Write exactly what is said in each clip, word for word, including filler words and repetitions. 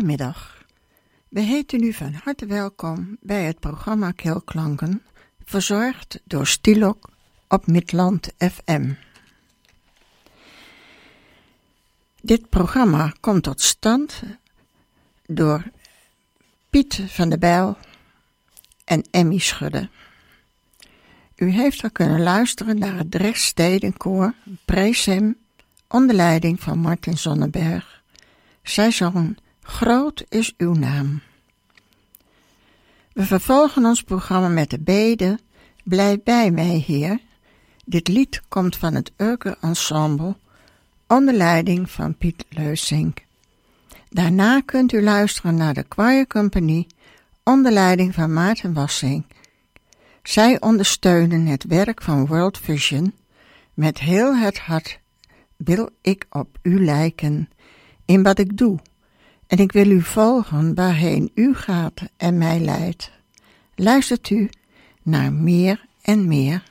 Goedemiddag. We heten u van harte welkom bij het programma Keelklanken, verzorgd door Stilok op Midland F M. Dit programma komt tot stand door Piet van der Bijl en Emmy Schudde. U heeft al kunnen luisteren naar het Drechtstedenkoor Presem onder leiding van Martin Zonneberg. Zij zongen Groot is uw naam. We vervolgen ons programma met de bede Blijf bij mij, Heer. Dit lied komt van het Urker Ensemble onder leiding van Piet Leusink. Daarna kunt u luisteren naar de Choir Company onder leiding van Maarten Wassink. Zij ondersteunen het werk van World Vision. Met heel het hart wil ik op u lijken in wat ik doe. En ik wil u volgen waarheen u gaat en mij leidt. Luistert u naar meer en meer.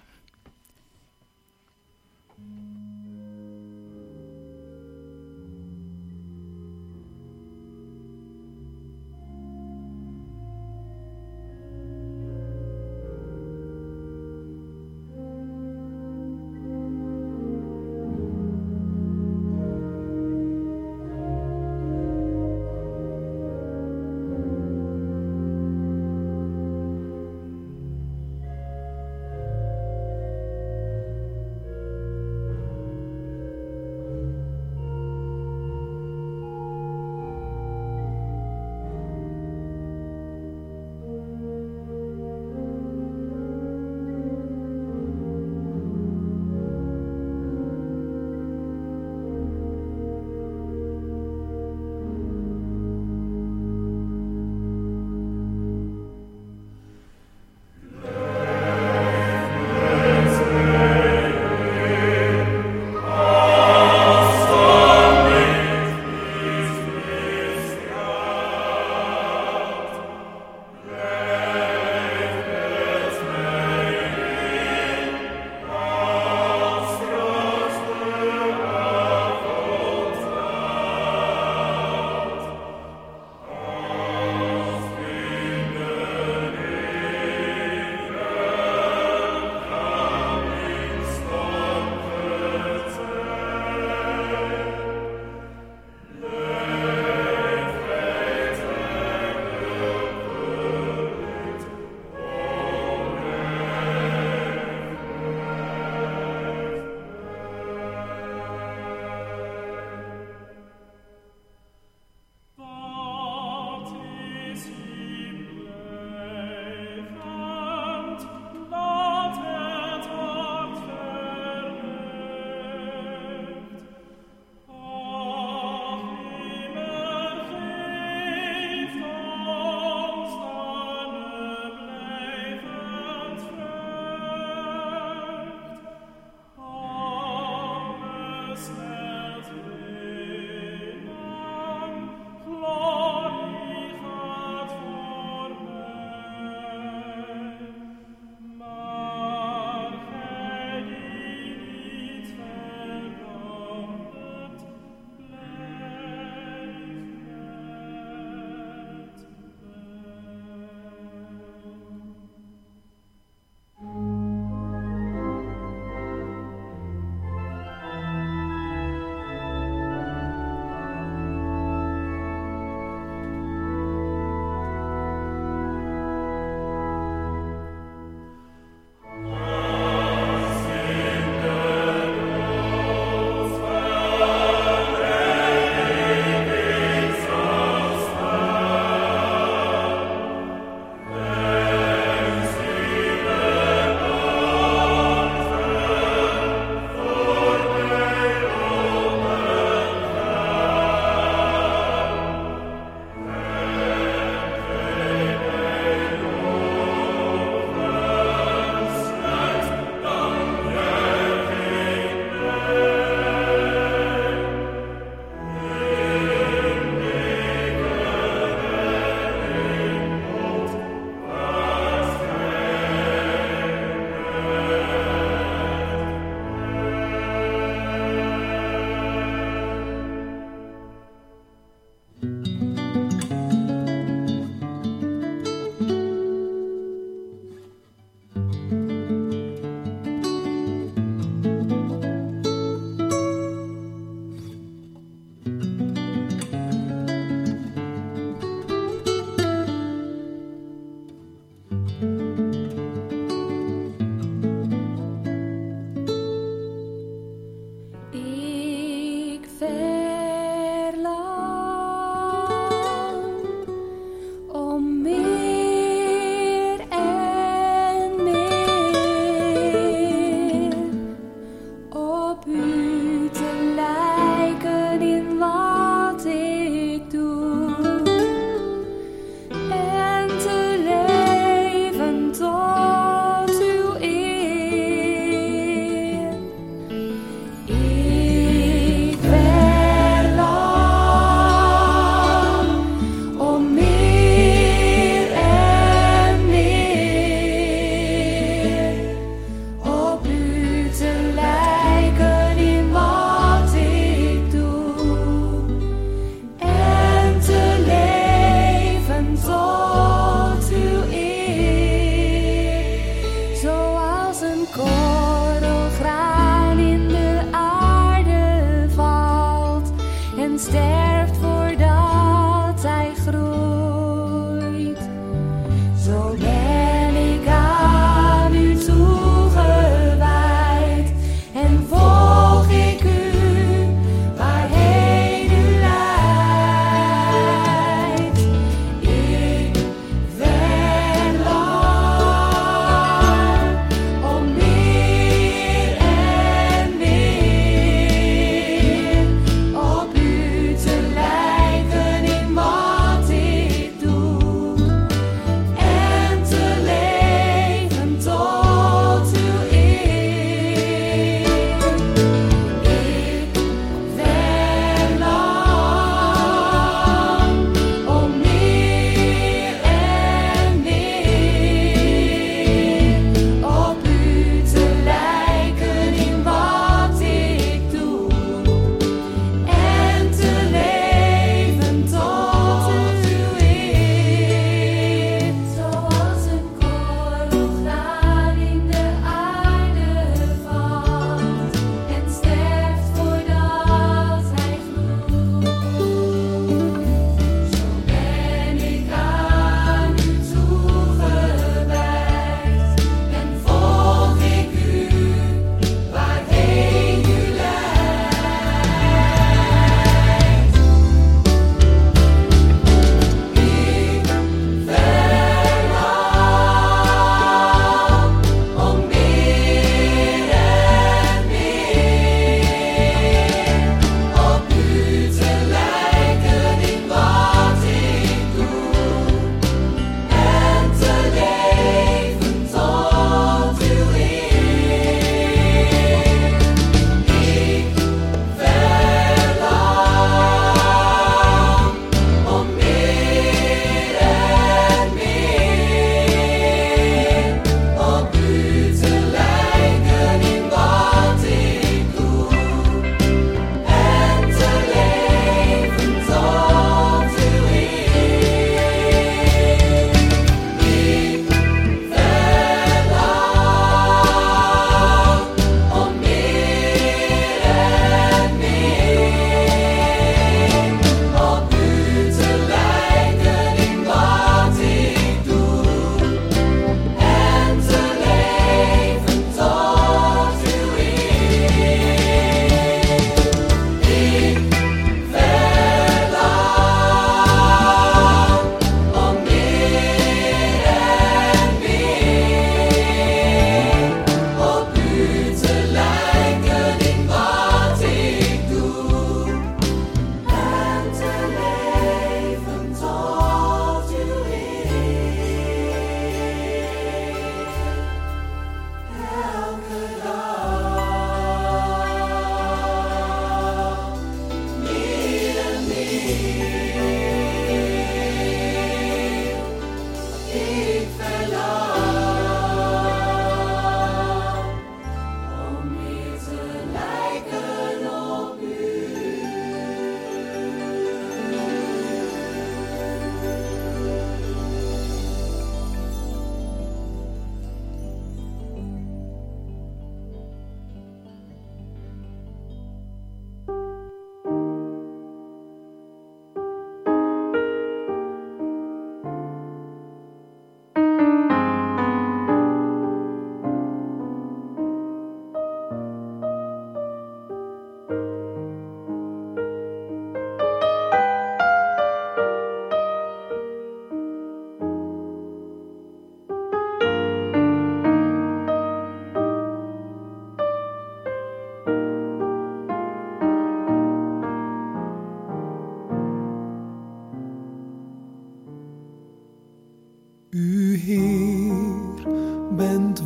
bent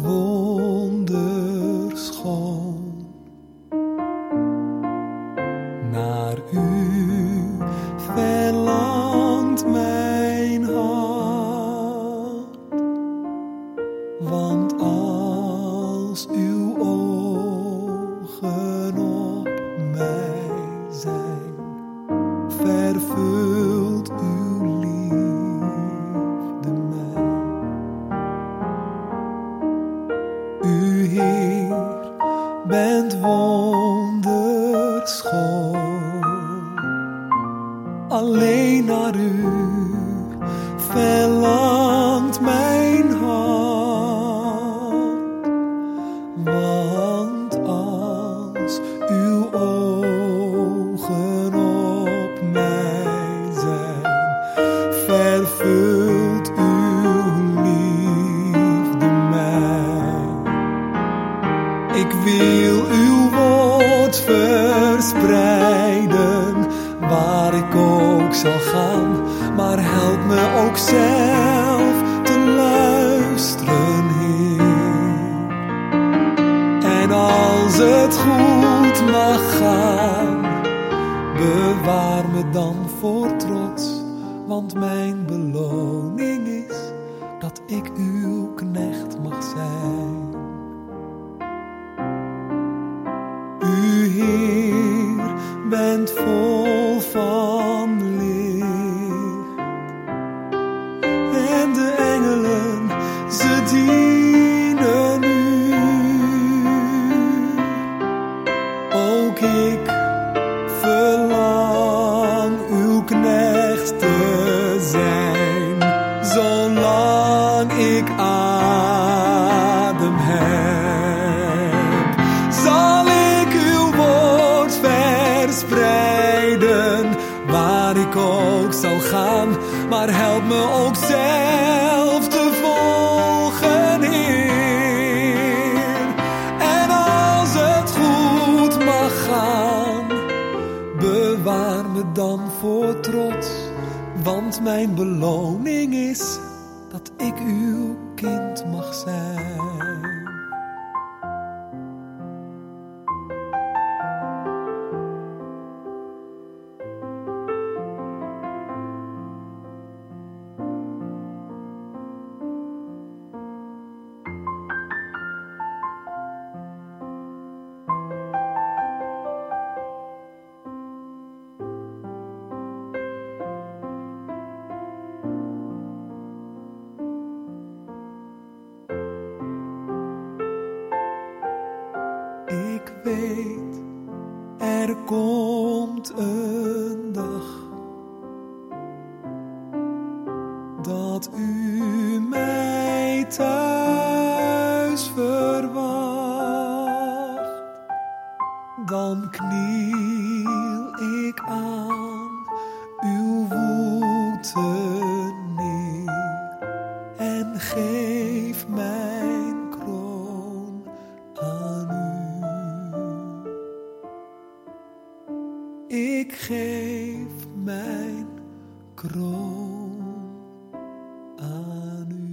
wonderschoon. Naar u verlangt mijn hart, want als uw ogen op mij zijn, vervult uw liefde mij. U Heer bent wonderschoon, alleen naar u verlangt mijn hart, want als uw ogen op mij zijn, vervult uw liefde mij. Ik wil uw woord verspreiden, waar ik ook zal gaan, maar help me ook zelf te luisteren, Heer. En als het goed mag gaan, bewaar me dan voor trots, want mijn beloning is dat ik uw knecht mag zijn. U Heer bent vol van licht, en de engelen, ze dienen u. Ook ik verlang uw knecht te zijn, zolang ik adem heb. Zal ik uw woord verspreiden, waar ik ook zal gaan, maar help me ook zelf te volgen, Heer. En als het goed mag gaan, bewaar me dan voor trots, want mijn beloning is dat ik uw kind mag zijn. Ik weet, er komt een dag dat u mij thuis verwacht. Dan kniel ik aan uw voeten neer en geef mijn kroon aan u. Ik geef mijn kroon aan u.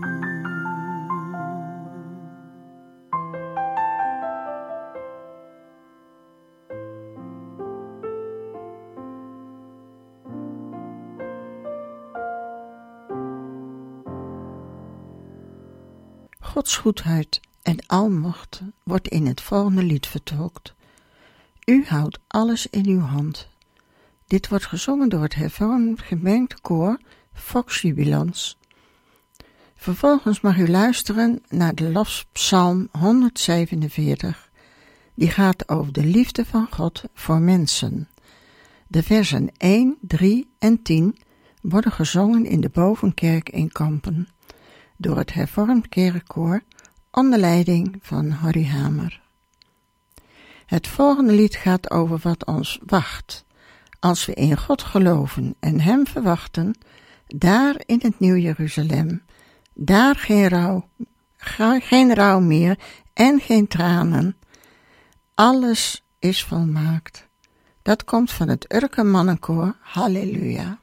Gods goedheid en almacht wordt in het volgende lied vertolkt. U houdt alles in uw hand. Dit wordt gezongen door het hervormd gemeentekoor Fox Jubilans. Vervolgens mag u luisteren naar de lofpsalm honderdzevenenveertig. Die gaat over de liefde van God voor mensen. De versen één, drie en tien worden gezongen in de Bovenkerk in Kampen door het hervormd kerkkoor onder leiding van Harry Hamer. Het volgende lied gaat over wat ons wacht, als we in God geloven en Hem verwachten, daar in het Nieuw Jeruzalem, daar geen rouw, geen rouw meer en geen tranen. Alles is volmaakt. Dat komt van het Urker mannenkoor. Halleluja.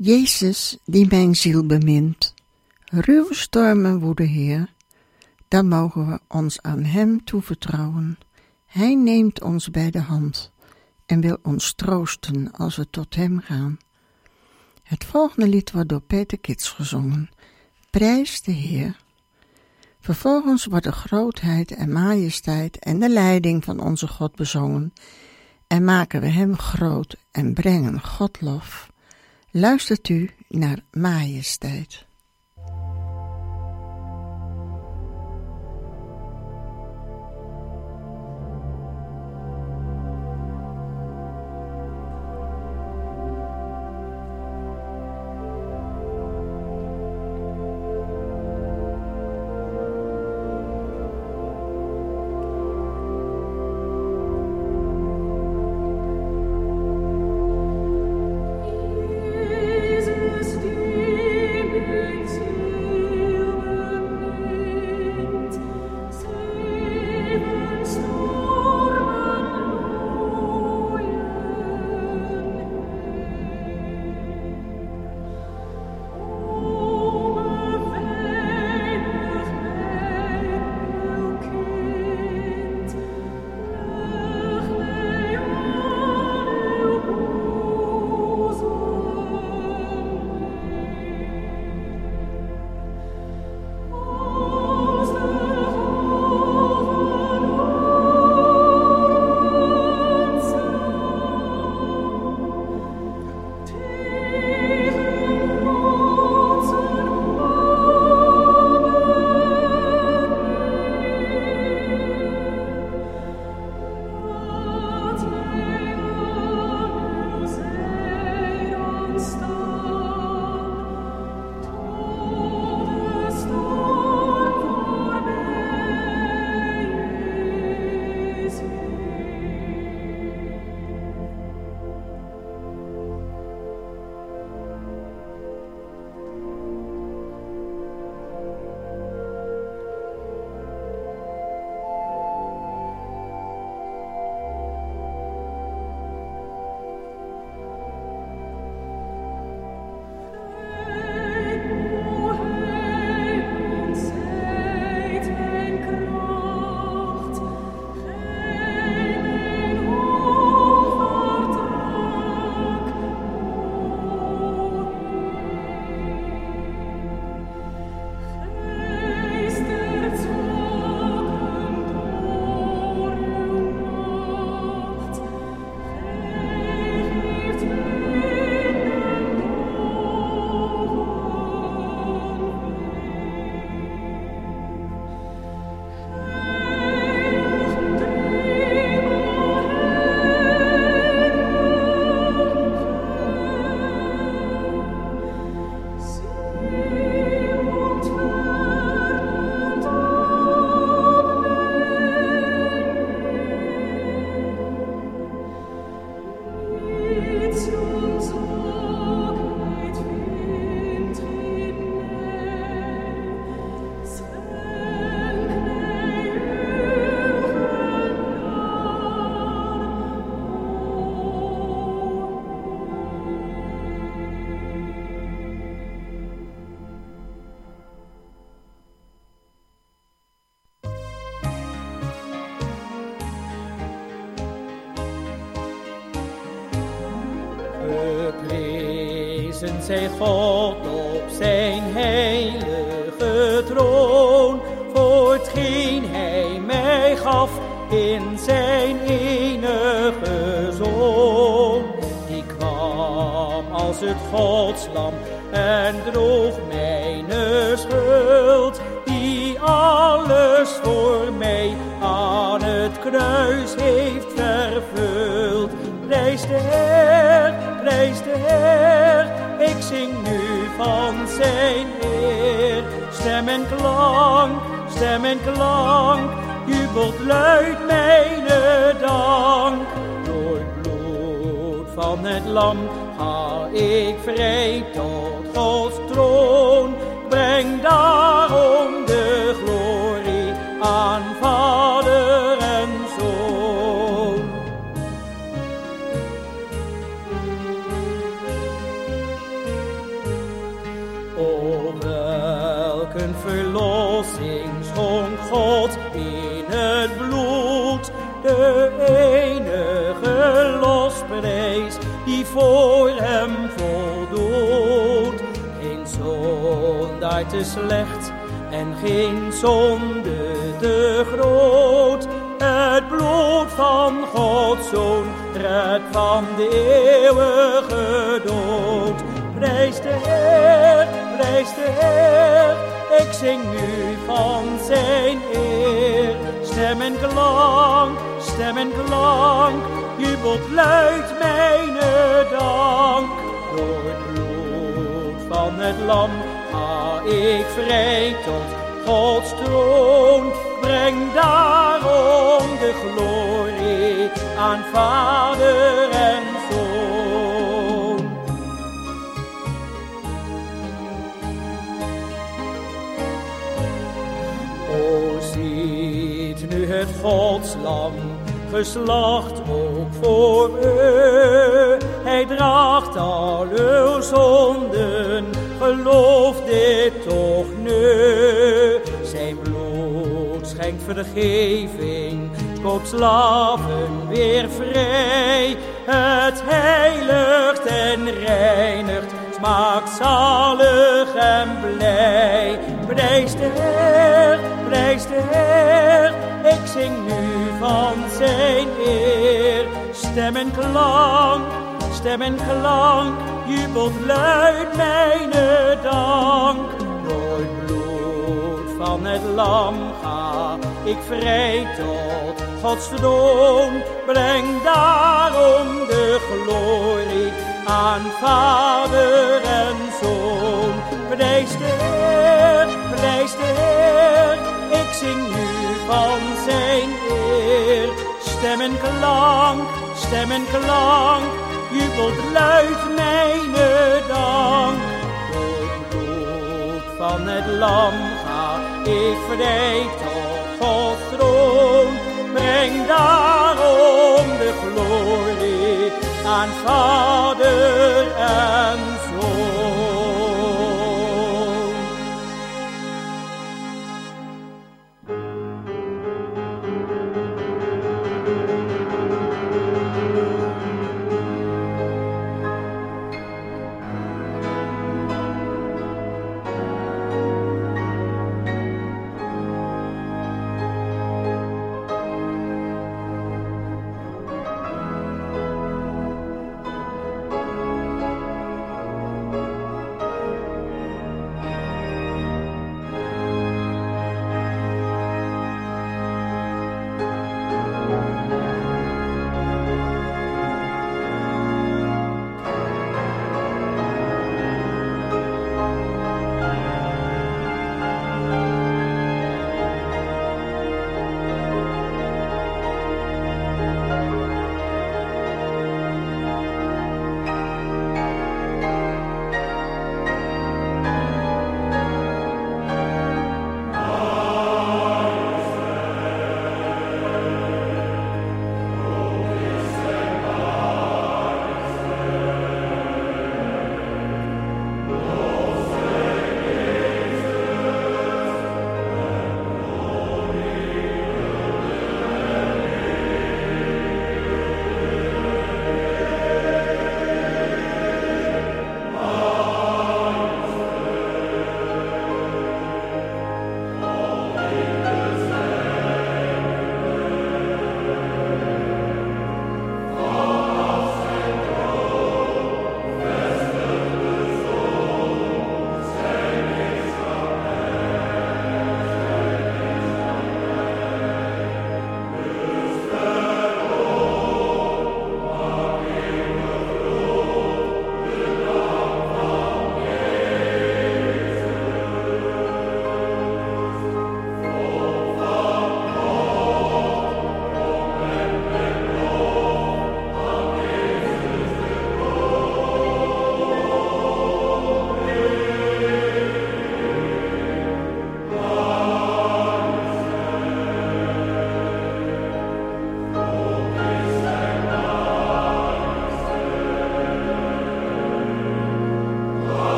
Jezus, die mijn ziel bemint, ruwe stormen woeden Heer, dan mogen we ons aan Hem toevertrouwen. Hij neemt ons bij de hand en wil ons troosten als we tot Hem gaan. Het volgende lied wordt door Peter Kits gezongen. Prijs de Heer. Vervolgens wordt de grootheid en majesteit en de leiding van onze God bezongen en maken we Hem groot en brengen God lof. Luistert u naar majesteit. Geprezen zij God op zijn heilige troon, voor hetgeen hij mij gaf in zijn enige Zoon. Die kwam als het Godslam en droeg mijn schuld, die alles voor mij aan het kruis heeft vervuld. Prijs de Heer, prijs de Heer, ik zing nu van zijn eer. Stem en klank, stem en klank, jubelt luid mijn dank. Door het bloed van het lam ga ik vrij tot Gods troon. Breng daarom de glorie aan Vader en Zoon. schonk God in het bloed de enige losprijs die voor hem voldoet. Geen zondaar te slecht en geen zonde te groot. Het bloed van Gods Zoon redt van de eeuwige dood. Prijs de Heer, prijs de Heer, ik zing nu van zijn eer. Stem en klank, stem en klank, jubelt luid mijn dank. Door het bloed van het lam ga ik vrij tot Gods troon. Breng daarom de glorie aan Vader en Zoon. O, ziet nu het Godslam, geslacht ook voor u. Hij draagt al uw zonden, geloof dit toch nu. Zijn bloed schenkt vergeving, koopt slaven weer vrij. Het heiligt en reinigt, smaakt zalig en blij. Prijs de Heer, prijs de Heer, ik zing nu van zijn eer. Stem en klank, stem en klank, jubelt luid mijn dank. Door het bloed van het lam ga ik vrij tot Gods troon. Breng daarom de glorie aan Vader en Zoon. Prijs de Heer, prijs de Heer, ik zing nu van zijn eer. Stem en klank, stem en klank, jubelt luid mijn dank. Door het bloed van het lam ga ik vrij tot Gods troon. Breng daarom de glorie aan Vader en Zoon.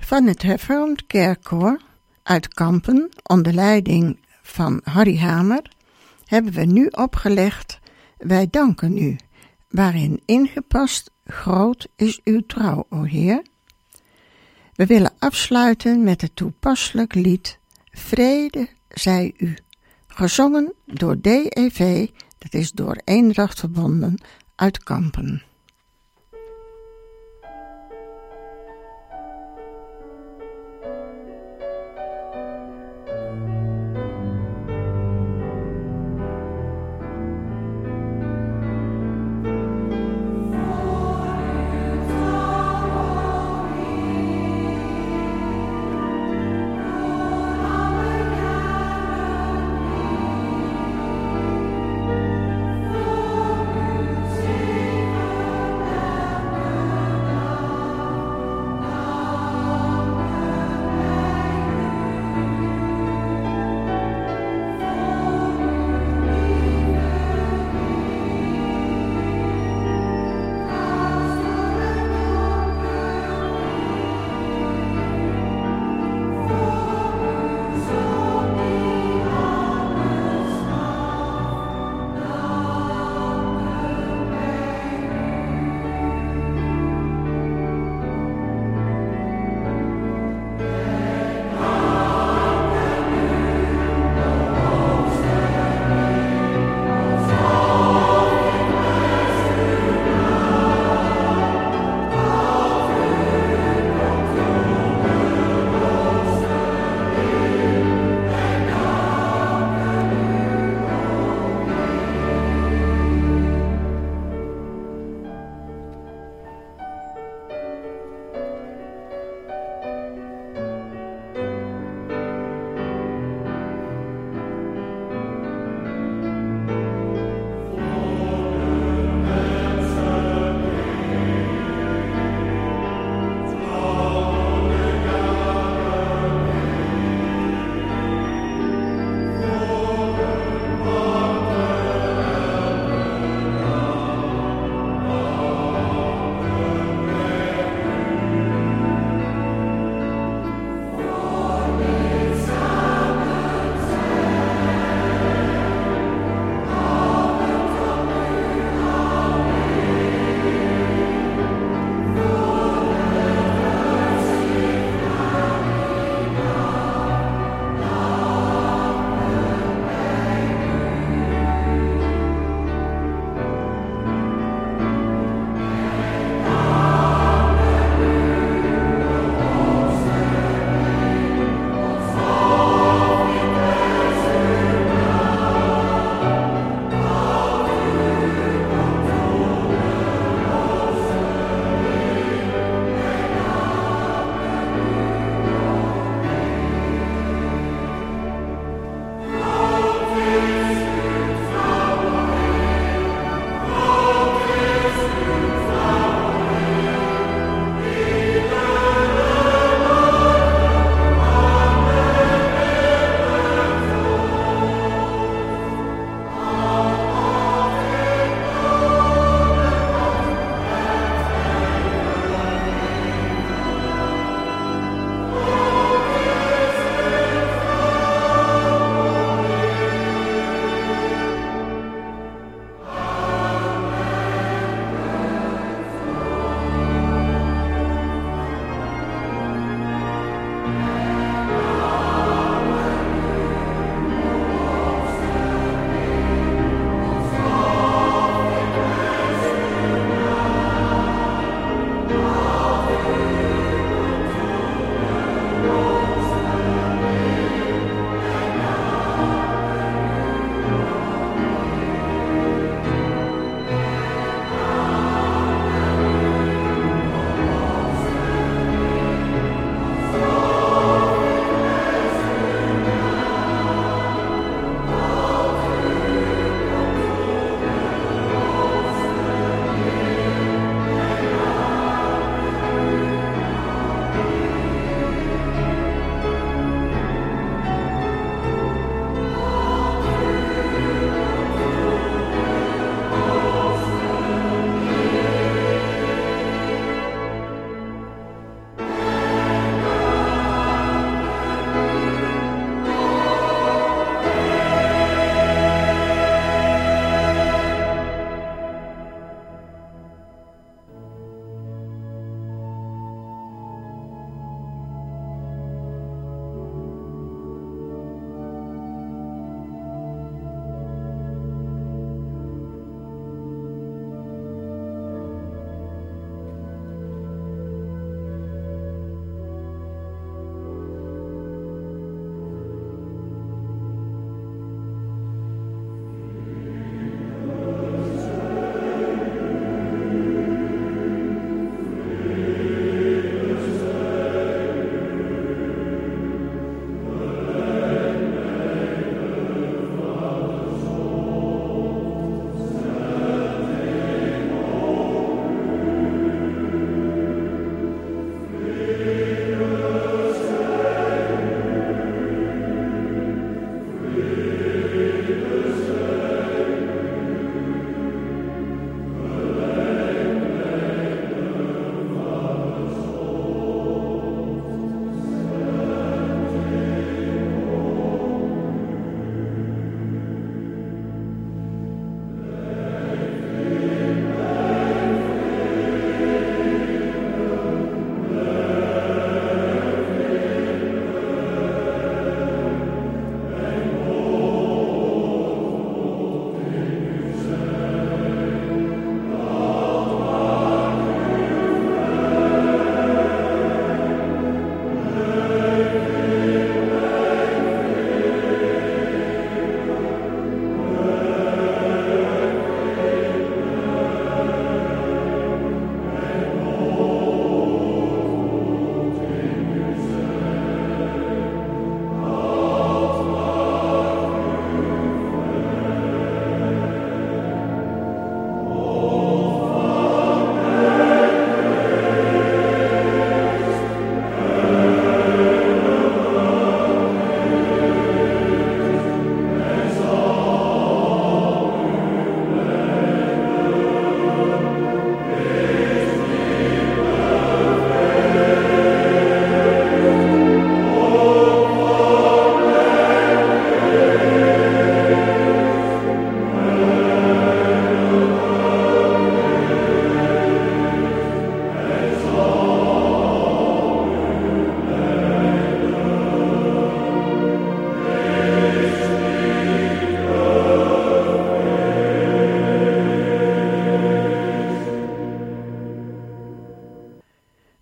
Van het hervormd kerkkoor uit Kampen onder leiding van Harry Hamer hebben we nu opgelegd Wij danken u, waarin ingepast groot is uw trouw, o Heer. We willen afsluiten met het toepasselijk lied Vrede zij u, gezongen door D E V, dat is door Eendracht Verbonden uit Kampen.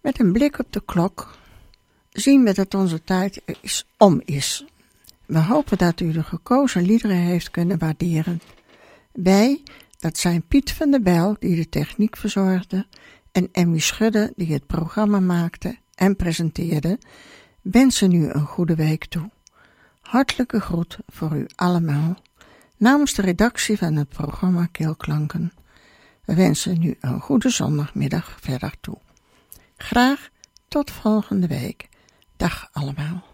Met een blik op de klok zien we dat onze tijd is om is. We hopen dat u de gekozen liederen heeft kunnen waarderen. Wij, dat zijn Piet van der Bijl die de techniek verzorgde en Emmy Schudde die het programma maakte en presenteerde, wensen u een goede week toe. Hartelijke groet voor u allemaal. Namens de redactie van het programma Keelklanken. We wensen u een goede zondagmiddag verder toe. Graag tot volgende week. Dag allemaal.